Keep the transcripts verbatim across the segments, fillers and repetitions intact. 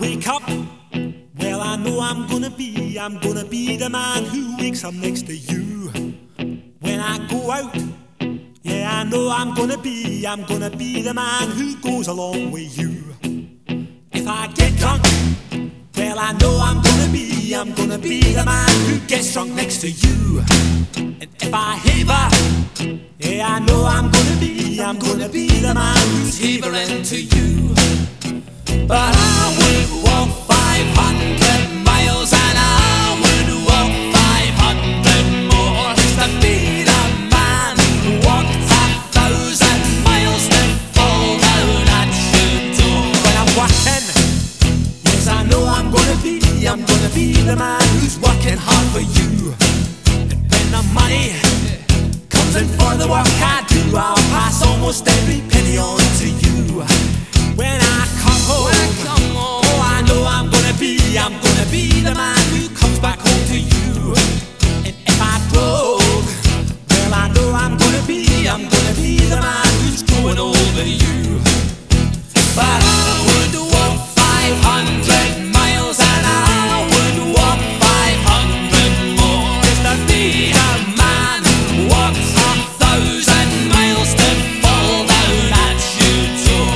wake up, well, I know I'm gonna be, I'm gonna be the man who wakes up next to you. When I go out, yeah, I know I'm gonna be, I'm gonna be the man who goes along with you. If I get drunk, well, I know I'm gonna be, I'm gonna be the man who gets drunk next to you. And if I haver, yeah, I know I'm gonna be, I'm gonna be the man who's havering to you. But I would walk five hundred miles and I would walk five hundred more just to be the man who walked a thousand miles to fall down at your door. When I'm working, yes, I know I'm gonna be, I'm gonna be the man who's working hard for you. And when the money comes in for the work I do, I'll pass almost every penny on to you. When I come home, when I come home, oh, I know I'm gonna be, I'm gonna be the man who comes back home to you. And if I broke, well, I know I'm gonna be, I'm gonna be the man who's growing over you. But I would walk five hundred miles and I would walk five hundred more just to be the man who walks a thousand miles to fall down at your door.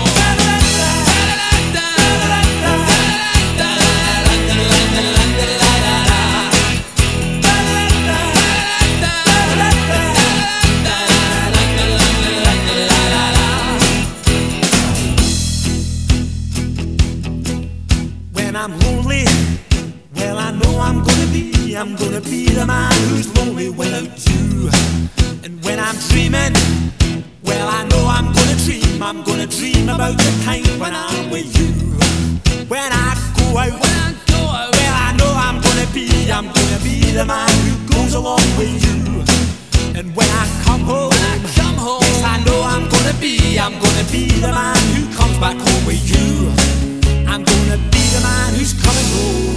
When I'm lonely, well, I know I'm gonna be, I'm gonna be the man who's lonely without you. And when I'm dreaming, well, I know I'm gonna dream, I'm gonna dream about the time when I'm with you. When I go out, when I go out, well, I know I'm gonna be, I'm gonna be the man who goes along with you. And when I come home, when I come home, yes, I know I'm gonna be, I'm gonna be the man who comes back home with you. I'm gonna be the man who's coming home.